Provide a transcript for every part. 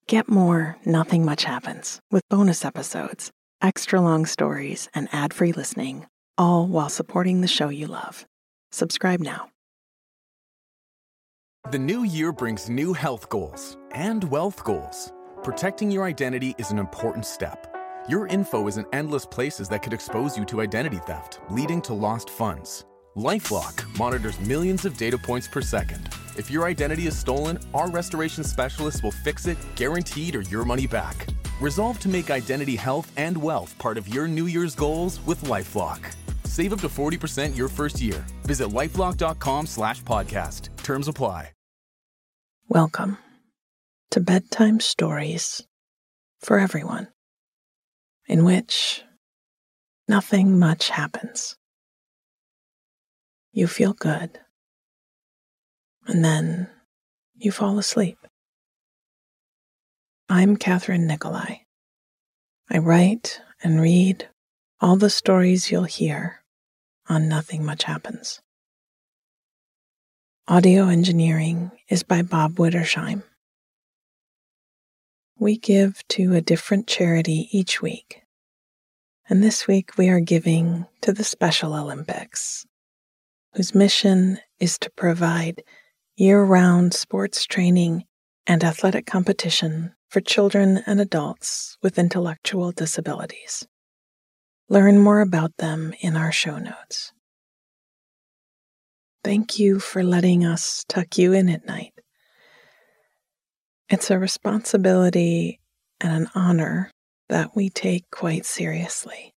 Get more Nothing Much Happens with bonus episodes, extra long stories, and ad-free listening, all while supporting the show you love. Subscribe now. The new year brings new health goals and wealth goals. Protecting your identity is an important step. Your info is in endless places that could expose you to identity theft, leading to lost funds. LifeLock monitors millions of data points per second. If your identity is stolen, our restoration specialists will fix it, guaranteed, or your money back. Resolve to make identity health and wealth part of your New Year's goals with LifeLock. Save up to 40% your first year. Visit lifelock.com/podcast. Terms apply. Welcome to Bedtime Stories for Everyone, in which nothing much happens. You feel good, and then you fall asleep. I'm Catherine Nicolai. I write and read all the stories you'll hear on Nothing Much Happens. Audio engineering is by Bob Wittersheim. We give to a different charity each week, and this week we are giving to the Special Olympics, whose mission is to provide year-round sports training and athletic competition for children and adults with intellectual disabilities. Learn more about them in our show notes. Thank you for letting us tuck you in at night. It's a responsibility and an honor that we take quite seriously.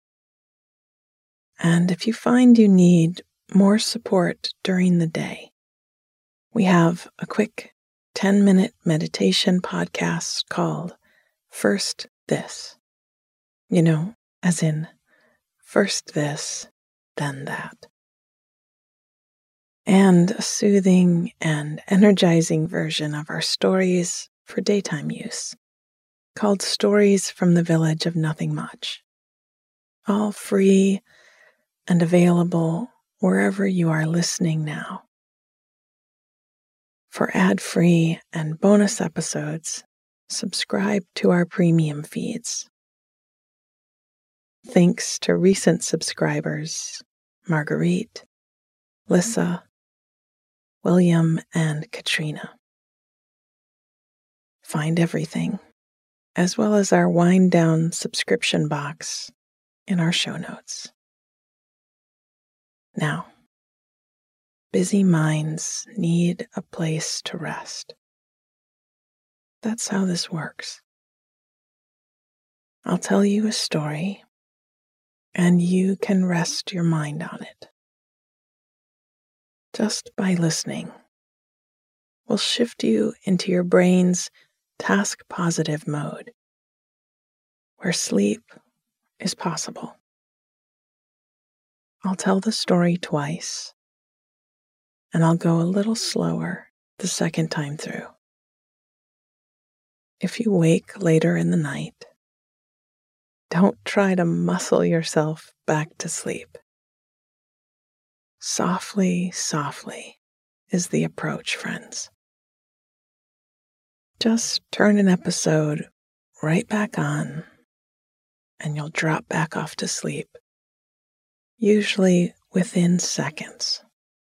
And if you find you need more support during the day, we have a quick 10-minute meditation podcast called First This. You know, as in, first this, then that. And a soothing and energizing version of our stories for daytime use, called Stories from the Village of Nothing Much. All free and available wherever you are listening now. For ad-free and bonus episodes, subscribe to our premium feeds. Thanks to recent subscribers, Marguerite, Lissa, William, and Katrina. Find everything, as well as our wind-down subscription box, in our show notes. Now, busy minds need a place to rest. That's how this works. I'll tell you a story, and you can rest your mind on it. Just by listening, we'll shift you into your brain's task-positive mode, where sleep is possible. I'll tell the story twice, and I'll go a little slower the second time through. If you wake later in the night, don't try to muscle yourself back to sleep. Softly, softly is the approach, friends. Just turn an episode right back on, and you'll drop back off to sleep, usually within seconds.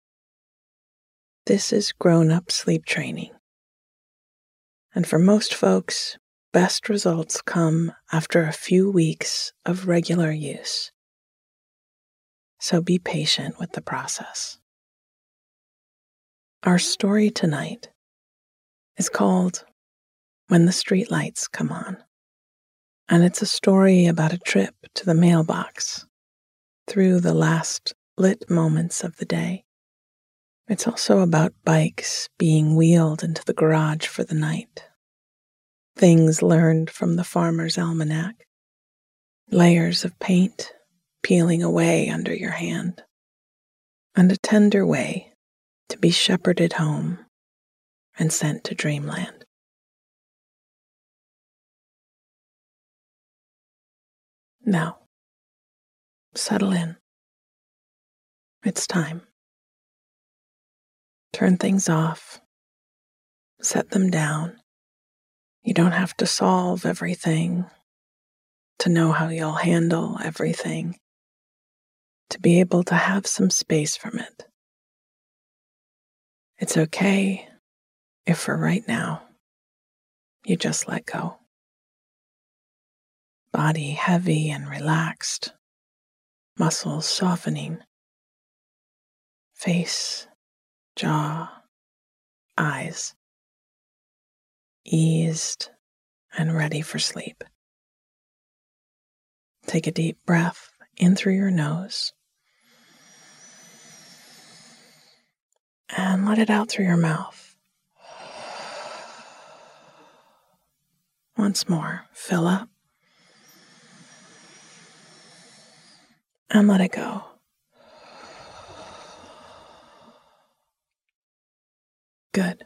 This is grown-up sleep training. And for most folks, best results come after a few weeks of regular use. So be patient with the process. Our story tonight is called When the Streetlights Come On. And it's a story about a trip to the mailbox through the last lit moments of the day. It's also about bikes being wheeled into the garage for the night, things learned from the farmer's almanac, layers of paint peeling away under your hand, and a tender way to be shepherded home and sent to dreamland. Now, settle in. It's time. Turn things off, set them down, You don't have to solve everything, to know how you'll handle everything, to be able to have some space from it. It's okay if for right now, you just let go. Body heavy and relaxed, muscles softening, face, jaw, eyes, eased and ready for sleep. Take a deep breath in through your nose and let it out through your mouth. Once more, fill up and let it go. Good.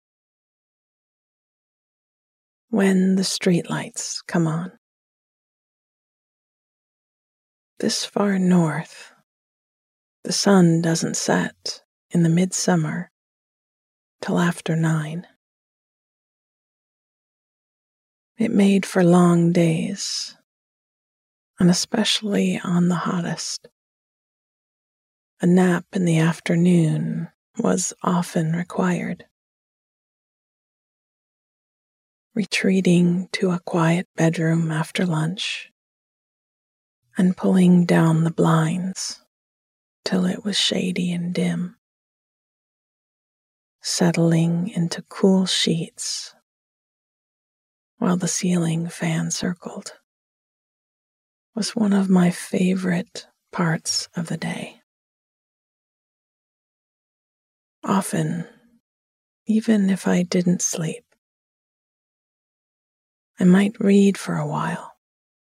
When the streetlights come on. This far north, the sun doesn't set in the midsummer till after 9. It made for long days, and especially on the hottest. A nap in the afternoon was often required. Retreating to a quiet bedroom after lunch and pulling down the blinds till it was shady and dim. Settling into cool sheets while the ceiling fan circled was one of my favorite parts of the day. Often, even if I didn't sleep, I might read for a while,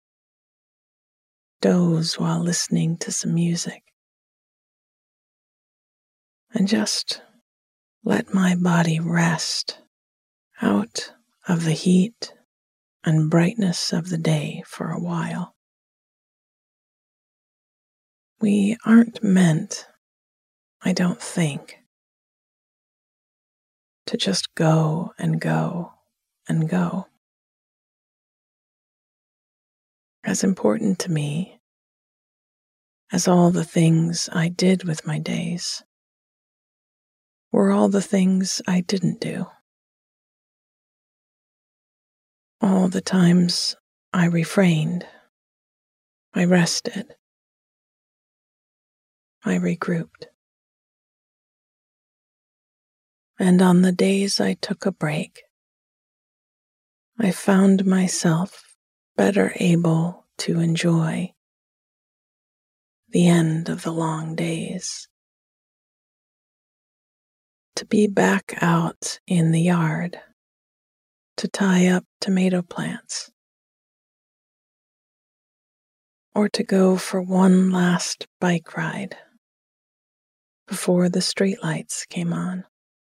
doze while listening to some music, and just let my body rest out of the heat and brightness of the day for a while. We aren't meant, I don't think, to just go and go and go. As important to me as all the things I did with my days were all the things I didn't do. All the times I refrained, I rested, I regrouped. And on the days I took a break, I found myself better able to enjoy the end of the long days. To be back out in the yard, to tie up tomato plants, or to go for one last bike ride before the streetlights came on.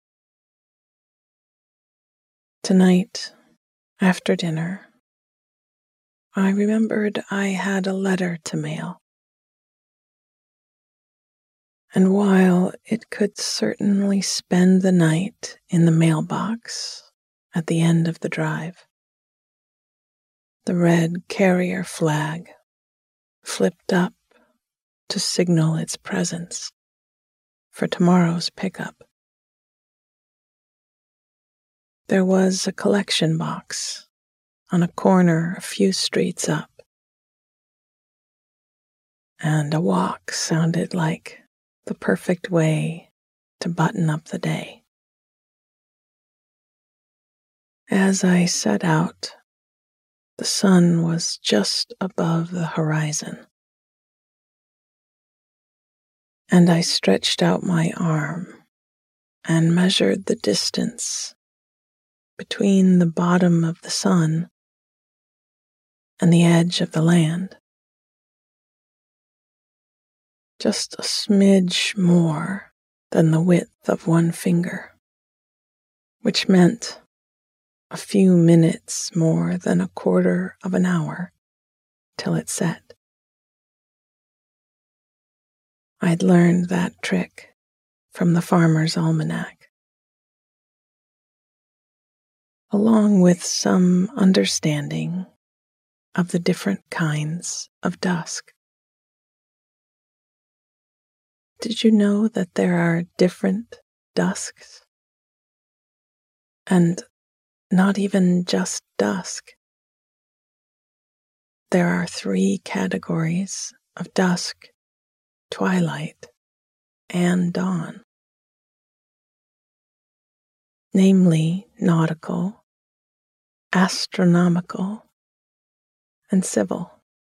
Tonight, after dinner, I remembered I had a letter to mail. And while it could certainly spend the night in the mailbox at the end of the drive, the red carrier flag flipped up to signal its presence for tomorrow's pickup. There was a collection box on a corner a few streets up, and a walk sounded like the perfect way to button up the day. As I set out, the sun was just above the horizon, and I stretched out my arm and measured the distance between the bottom of the sun and the edge of the land. Just a smidge more than the width of one finger, which meant a few minutes more than a quarter of an hour till it set. I'd learned that trick from the Farmer's Almanac. along with some understanding of the different kinds of dusk. Did you know that there are different dusks? And not even just dusk. There are 3 categories of dusk, twilight, and dawn, namely nautical, astronomical, and civil.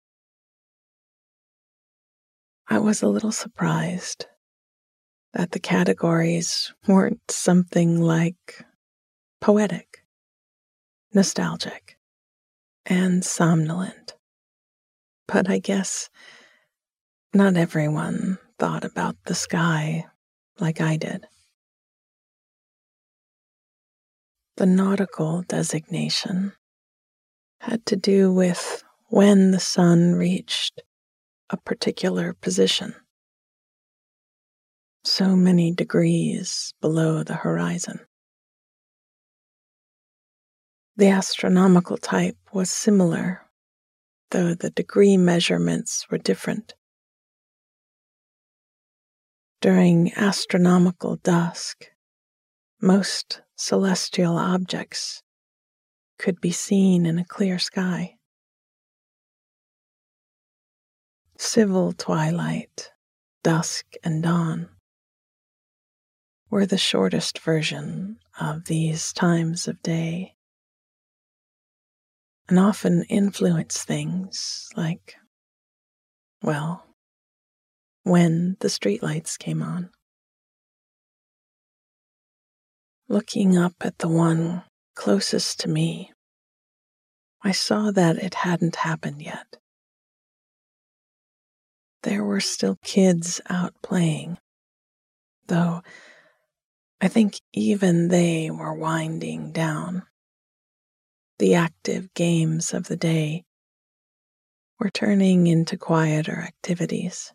I was a little surprised that the categories weren't something like poetic, nostalgic, and somnolent. But I guess not everyone thought about the sky like I did. The nautical designation had to do with when the sun reached a particular position, so many degrees below the horizon. The astronomical type was similar, though the degree measurements were different. During astronomical dusk, most celestial objects could be seen in a clear sky. Civil twilight, dusk, and dawn were the shortest version of these times of day, and often influence things like, well, when the streetlights came on. Looking up at the one closest to me, I saw that it hadn't happened yet. There were still kids out playing, though I think even they were winding down. The active games of the day were turning into quieter activities.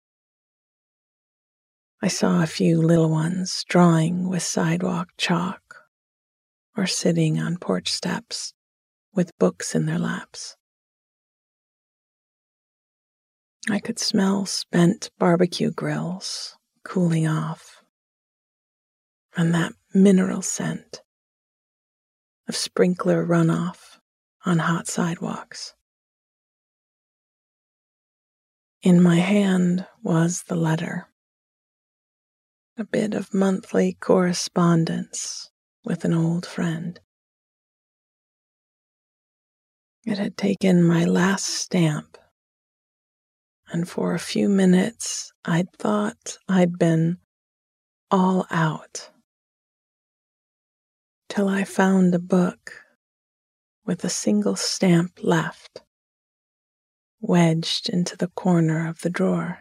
I saw a few little ones drawing with sidewalk chalk or sitting on porch steps with books in their laps. I could smell spent barbecue grills cooling off, and that mineral scent of sprinkler runoff on hot sidewalks. In my hand was the letter, a bit of monthly correspondence with an old friend. It had taken my last stamp, and for a few minutes I'd thought I'd been all out, till I found a book with a single stamp left, wedged into the corner of the drawer.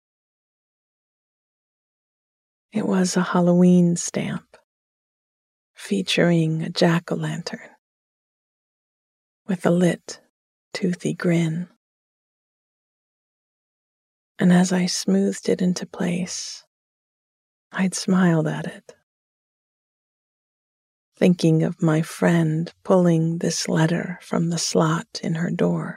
It was a Halloween stamp, featuring a jack-o'-lantern with a lit, toothy grin. And as I smoothed it into place, I'd smiled at it, thinking of my friend pulling this letter from the slot in her door,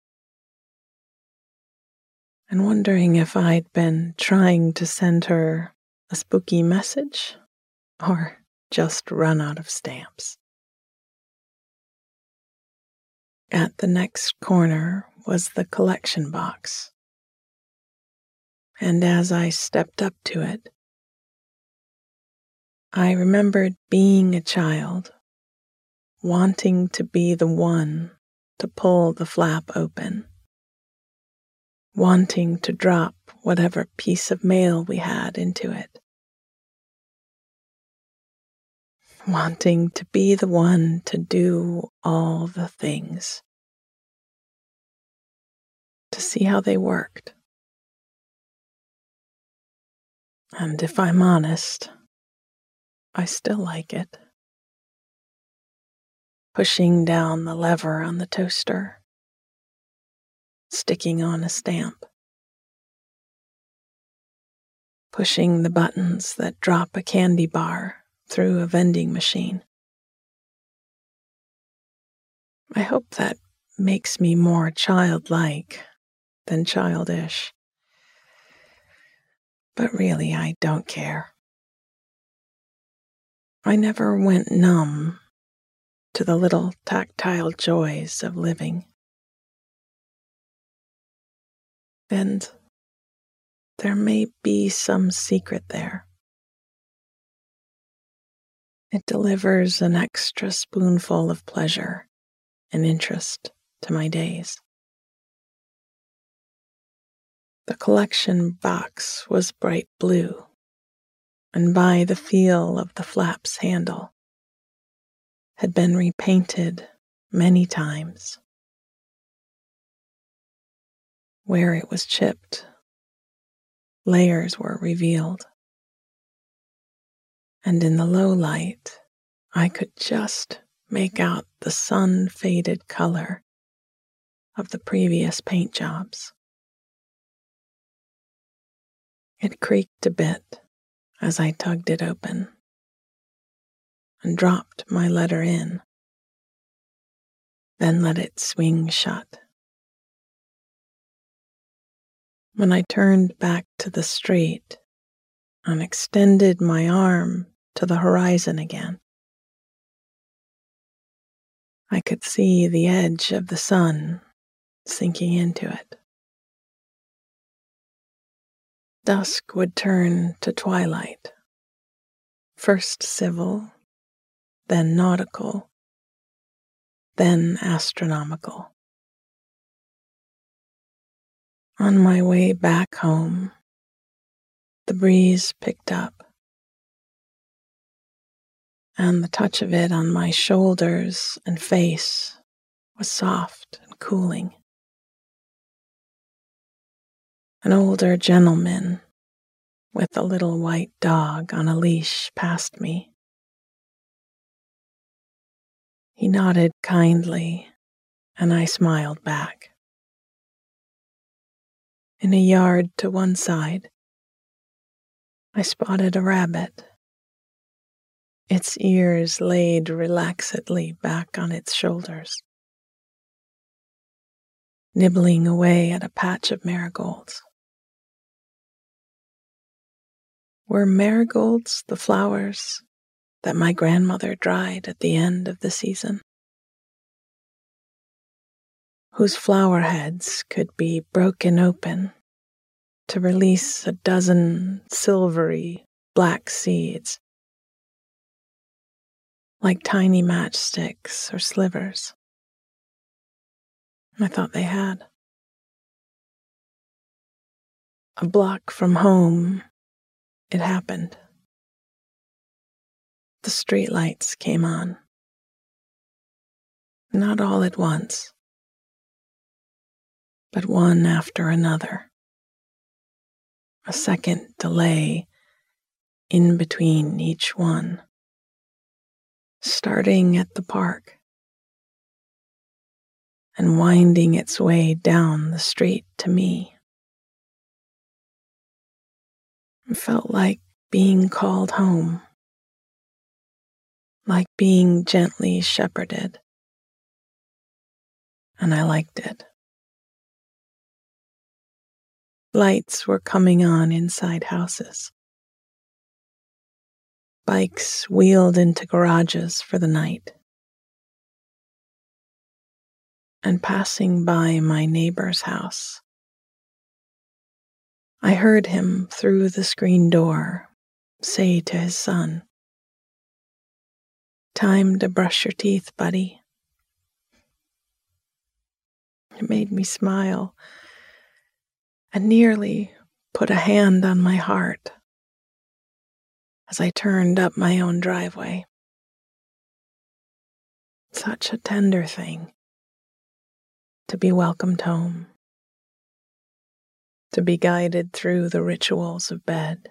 and wondering if I'd been trying to send her a spooky message or just run out of stamps. At the next corner was the collection box, and as I stepped up to it, I remembered being a child, wanting to be the one to pull the flap open, wanting to drop whatever piece of mail we had into it, wanting to be the one to do all the things, to see how they worked. And if I'm honest, I still like it. Pushing down the lever on the toaster, sticking on a stamp, pushing the buttons that drop a candy bar through a vending machine. I hope that makes me more childlike than childish. But really, I don't care. I never went numb to the little tactile joys of living. And there may be some secret there. It delivers an extra spoonful of pleasure and interest to my days. The collection box was bright blue, and by the feel of the flap's handle, had been repainted many times. Where it was chipped, layers were revealed, and in the low light, I could just make out the sun-faded color of the previous paint jobs. It creaked a bit as I tugged it open and dropped my letter in, then let it swing shut. When I turned back to the street and extended my arm to the horizon again, I could see the edge of the sun sinking into it. Dusk would turn to twilight, first civil, then nautical, then astronomical. On my way back home, the breeze picked up, and the touch of it on my shoulders and face was soft and cooling. An older gentleman with a little white dog on a leash passed me. He nodded kindly, and I smiled back. In a yard to one side, I spotted a rabbit, its ears laid relaxedly back on its shoulders, nibbling away at a patch of marigolds. Were marigolds the flowers that my grandmother dried at the end of the season, whose flower heads could be broken open to release a dozen silvery black seeds, like tiny matchsticks or slivers? I thought they had. A block from home, it happened. The streetlights came on. Not all at once, but one after another. A second delay in between each one, starting at the park and winding its way down the street to me. It felt like being called home, like being gently shepherded, and I liked it. Lights were coming on inside houses. Bikes wheeled into garages for the night. And passing by my neighbor's house, I heard him through the screen door say to his son, "Time to brush your teeth, buddy." It made me smile and nearly put a hand on my heart as I turned up my own driveway. Such a tender thing to be welcomed home, to be guided through the rituals of bed,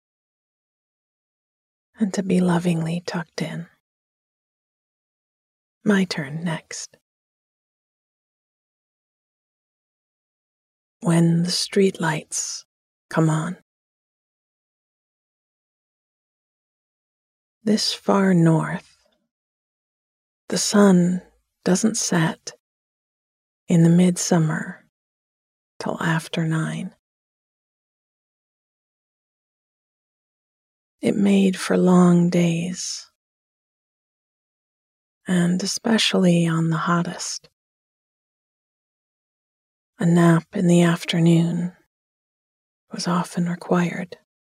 and to be lovingly tucked in. My turn next. When the streetlights come on. This far north, the sun doesn't set in the midsummer till after 9. It made for long days, and especially on the hottest. A nap in the afternoon was often required.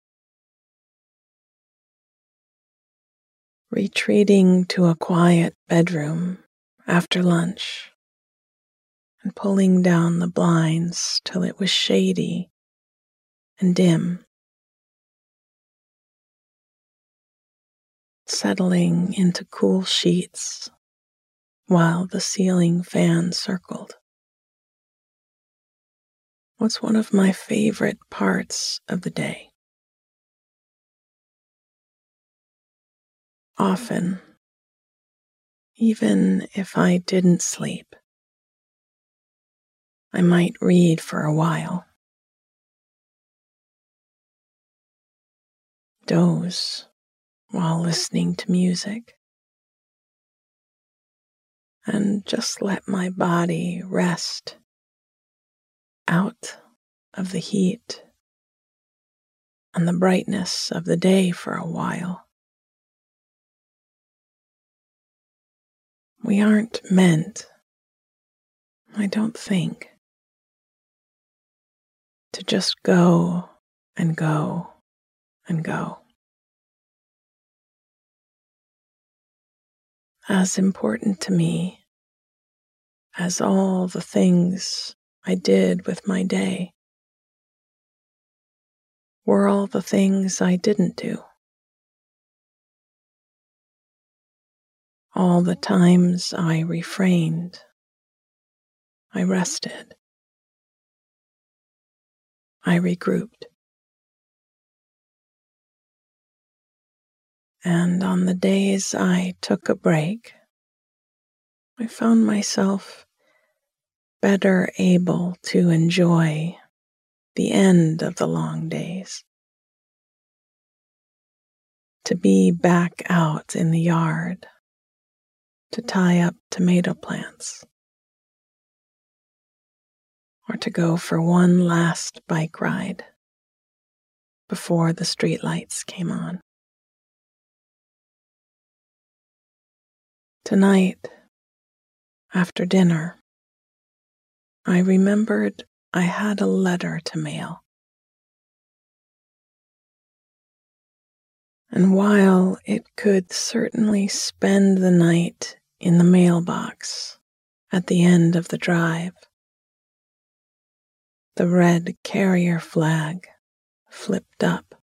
Retreating to a quiet bedroom after lunch and pulling down the blinds till it was shady and dim, settling into cool sheets while the ceiling fan circled, was one of my favorite parts of the day. Often, even if I didn't sleep, I might read for a while, doze while listening to music, and just let my body rest out of the heat and the brightness of the day for a while. We aren't meant, I don't think, to just go and go and go. As important to me as all the things I did with my day were all the things I didn't do. All the times I refrained, I rested, I regrouped. And on the days I took a break, I found myself better able to enjoy the end of the long days, to be back out in the yard, to tie up tomato plants, or to go for one last bike ride before the streetlights came on. Tonight, after dinner, I remembered I had a letter to mail. And while it could certainly spend the night in the mailbox at the end of the drive, the red carrier flag flipped up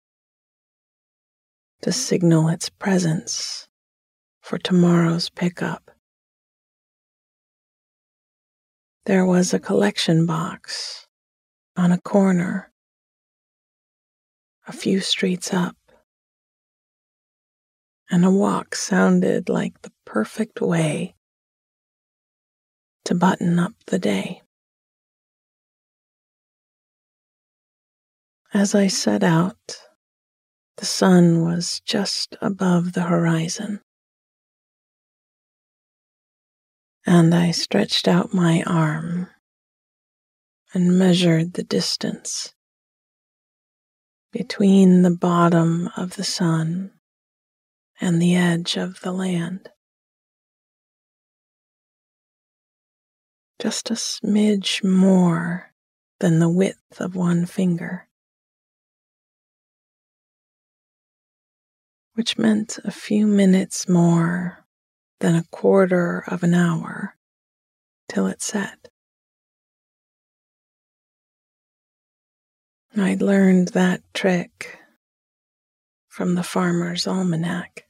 to signal its presence for tomorrow's pickup. There was a collection box on a corner a few streets up, and a walk sounded like the perfect way to button up the day. As I set out, the sun was just above the horizon, and I stretched out my arm and measured the distance between the bottom of the sun and the edge of the land. Just a smidge more than the width of one finger, which meant a few minutes more than a quarter of an hour till it set. I'd learned that trick from the Farmer's Almanac,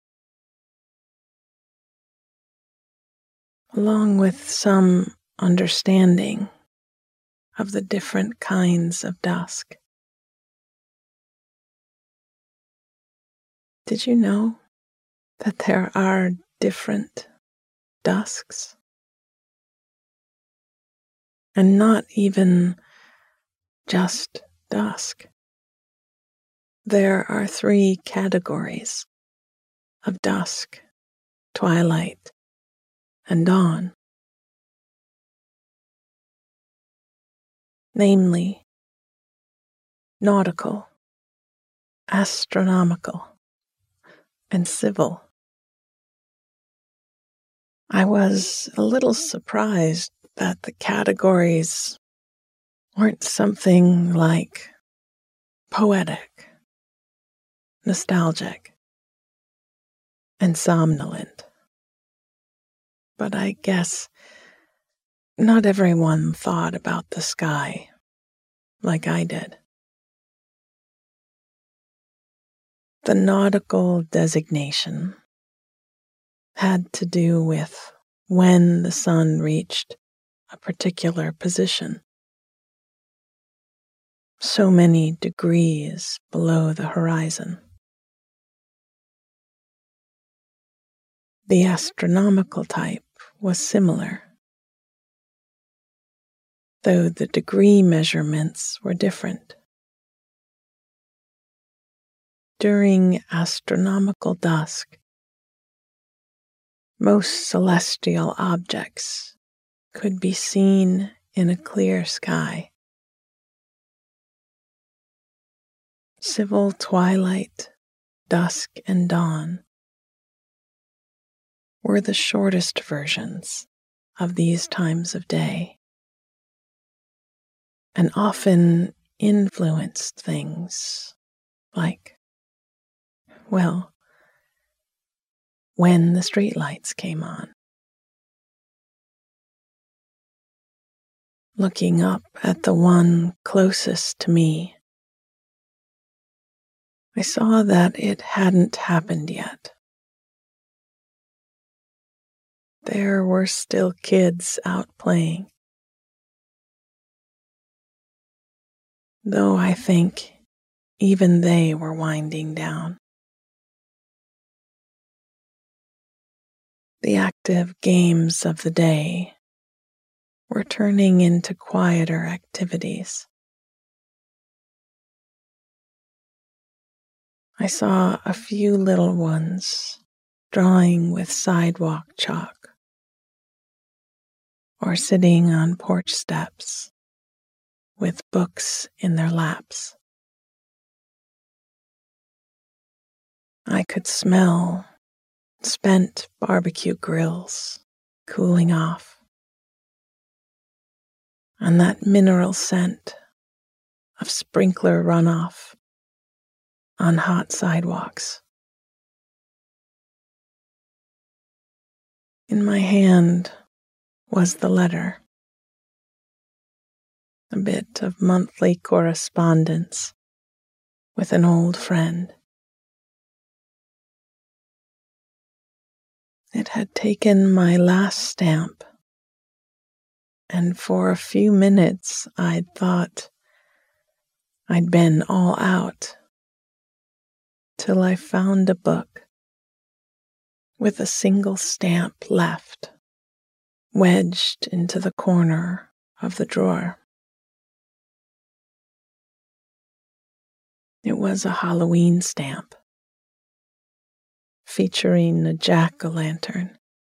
along with some understanding of the different kinds of dusk. Did you know that there are different dusks? And not even just dusk. There are 3 categories of dusk, twilight, and dawn, namely nautical, astronomical, and civil. I was a little surprised that the categories weren't something like poetic, nostalgic, and somnolent. But I guess not everyone thought about the sky like I did. The nautical designation had to do with when the sun reached a particular position, so many degrees below the horizon. The astronomical type was similar, though the degree measurements were different. During astronomical dusk, most celestial objects could be seen in a clear sky. Civil twilight, dusk, and dawn were the shortest versions of these times of day, and often influenced things like, well, when the streetlights came on. Looking up at the one closest to me, I saw that it hadn't happened yet. There were still kids out playing, though I think even they were winding down. The active games of the day were turning into quieter activities. I saw a few little ones drawing with sidewalk chalk, or sitting on porch steps with books in their laps. I could smell spent barbecue grills cooling off, and that mineral scent of sprinkler runoff on hot sidewalks. In my hand was the letter, a bit of monthly correspondence with an old friend. It had taken my last stamp, and for a few minutes I'd thought I'd been all out, till I found a book with a single stamp left, wedged into the corner of the drawer. It was a Halloween stamp, featuring a jack-o'-lantern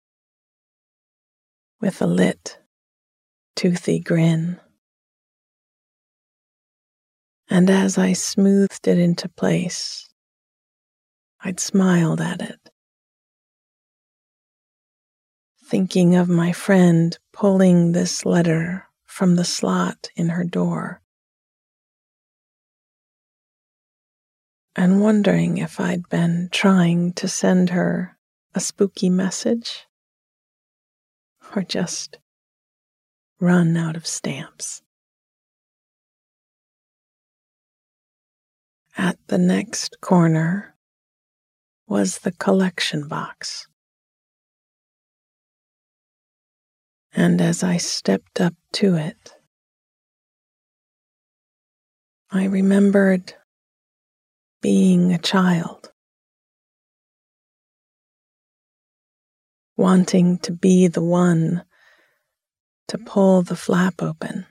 with a lit, toothy grin. And as I smoothed it into place, I'd smiled at it, thinking of my friend pulling this letter from the slot in her door, and wondering if I'd been trying to send her a spooky message, or just run out of stamps. At the next corner was the collection box, and as I stepped up to it, I remembered being a child, wanting to be the one to pull the flap open,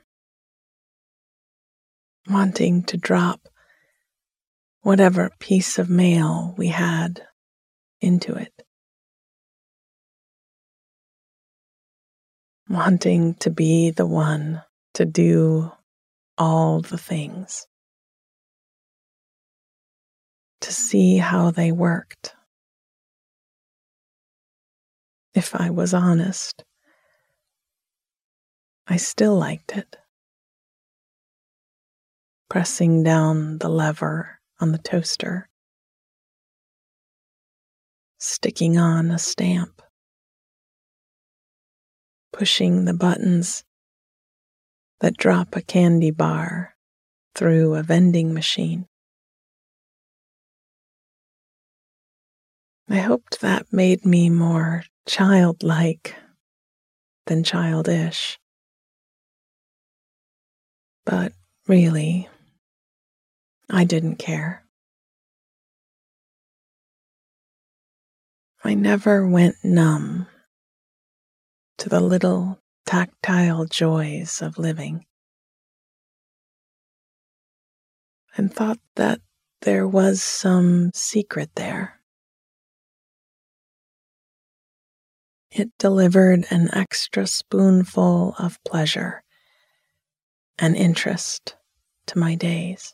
wanting to drop whatever piece of mail we had into it. wanting to be the one to do all the things, to see how they worked. If I was honest, I still liked it. Pressing down the lever on the toaster, sticking on a stamp, pushing the buttons that drop a candy bar through a vending machine. I hoped that made me more childlike than childish. But really, I didn't care. I never went numb to the little tactile joys of living, and thought that there was some secret there. It delivered an extra spoonful of pleasure and interest to my days.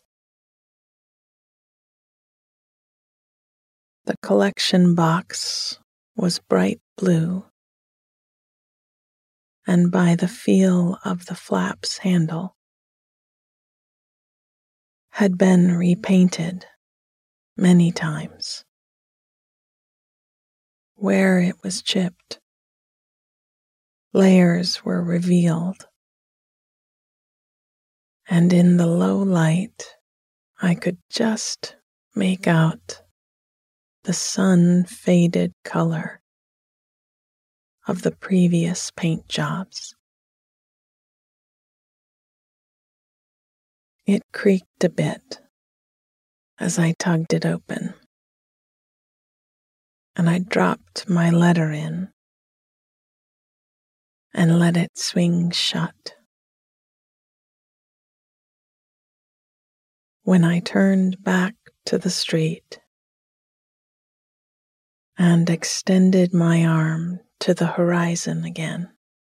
The collection box was bright blue, and by the feel of the flap's handle, had been repainted many times. Where it was chipped, layers were revealed, and in the low light, I could just make out the sun-faded color of the previous paint jobs. It creaked a bit as I tugged it open, and I dropped my letter in and let it swing shut. When I turned back to the street and extended my arm to the horizon again,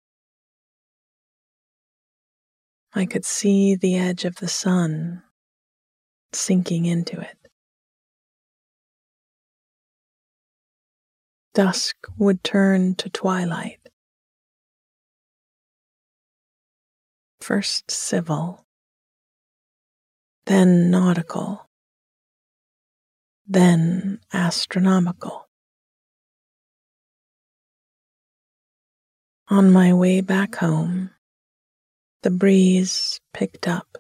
I could see the edge of the sun sinking into it. Dusk would turn to twilight. First civil, then nautical, then astronomical. On my way back home, the breeze picked up,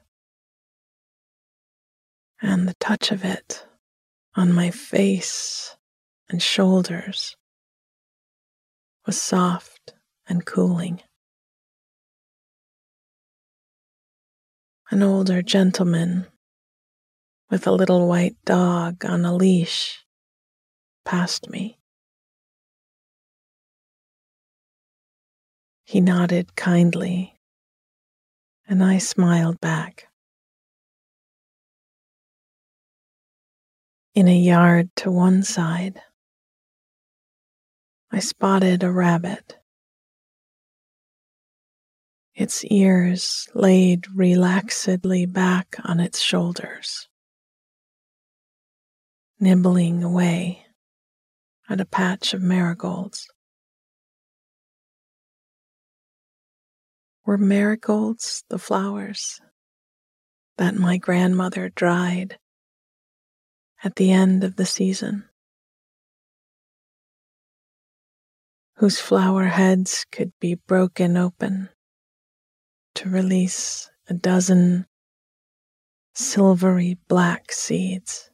and the touch of it on my face and shoulders was soft and cooling. An older gentleman with a little white dog on a leash passed me. He nodded kindly, and I smiled back. In a yard to one side, I spotted a rabbit. Its ears laid relaxedly back on its shoulders, nibbling away at a patch of marigolds. Were marigolds the flowers that my grandmother dried at the end of the season, whose flower heads could be broken open to release a dozen silvery black seeds,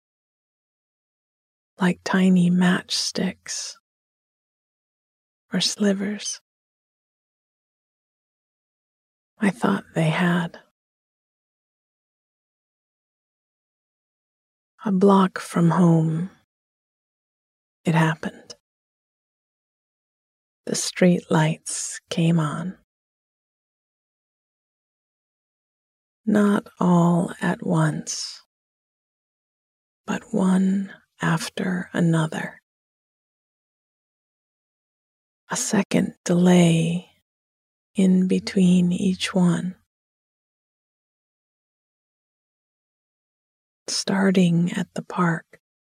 like tiny matchsticks or slivers? I thought they had. A block from home, it happened. The street lights came on. Not all at once, but one after another. A second delay in between each one, starting at the park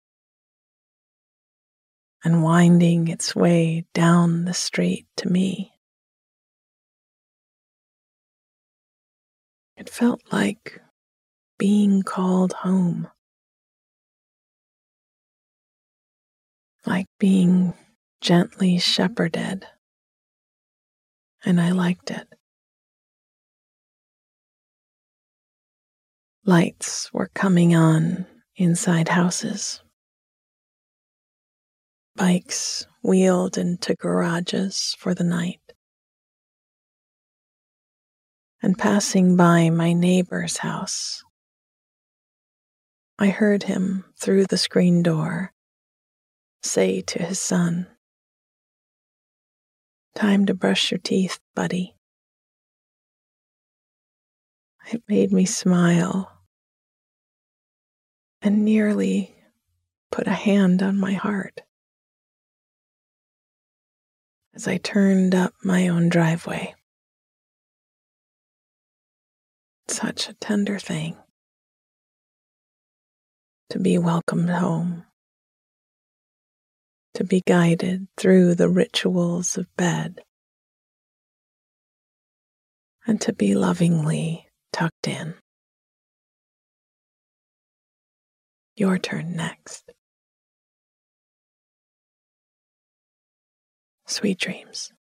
and winding its way down the street to me. It felt like being called home, like being gently shepherded, and I liked it. Lights were coming on inside houses. Bikes wheeled into garages for the night. And passing by my neighbor's house, I heard him through the screen door say to his son, "Time to brush your teeth, buddy." It made me smile and nearly put a hand on my heart as I turned up my own driveway. Such a tender thing to be welcomed home, to be guided through the rituals of bed, and to be lovingly tucked in. Your turn next. Sweet dreams.